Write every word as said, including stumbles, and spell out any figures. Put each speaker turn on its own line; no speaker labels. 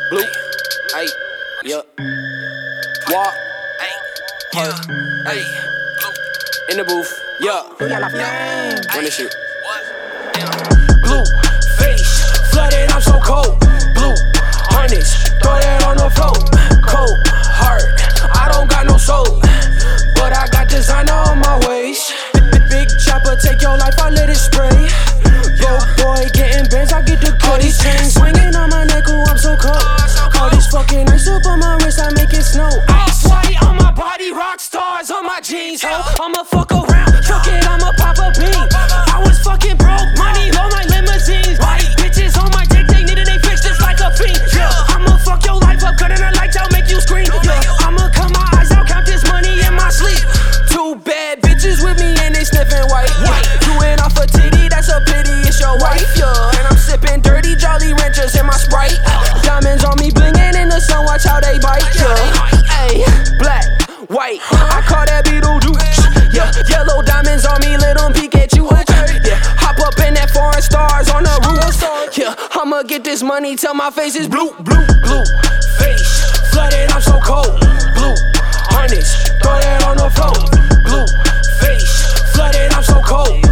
Blue, ayy, yeah. Walk, her, ayy. In the booth, yeah. Run this shit. Blue face, flooded, I'm so cold. Blue harness, throw that on the floor. Cold heart, I don't got no soul, but I got designer on my waist. Big chopper, take your life, I let it spray. Yo boy, getting bands, I get the good. All these chains swinging on my neck, ooh, I'm so cold. All these fucking ice up on my wrist, I make it snow. Ice white on my body, rock stars on my jeans, ho. I'ma fuck around, fuck it, I'ma pop a bean. I was fucking broke, money on my limousines. White bitches on my dick, they needed they fix just like a fiend. Yeah, I'ma fuck your life up, cutting her lights out, make you scream. Yeah, I'ma cut my eyes out, count this money in my sleep. Two bad bitches with me and they sniffing white. Yeah, you ain't off a titty, that's a pity, it's your wife. Yeah, and I'm sipping dirty Jolly Ranchers in my Sprite. Diamonds on me blinging in the sun, watch how they bite. Yeah, ayy, black, white, I call that Beetlejuice. Yeah, yellow diamonds on me, let them peek at you. Yeah, hop up in that foreign stars on the roof. Yeah, I'ma get this money till my face is blue, blue, blue. Face, flooded, I'm so cold. Blue, harness, throw that on the floor. Blue, face, flooded, I'm so cold.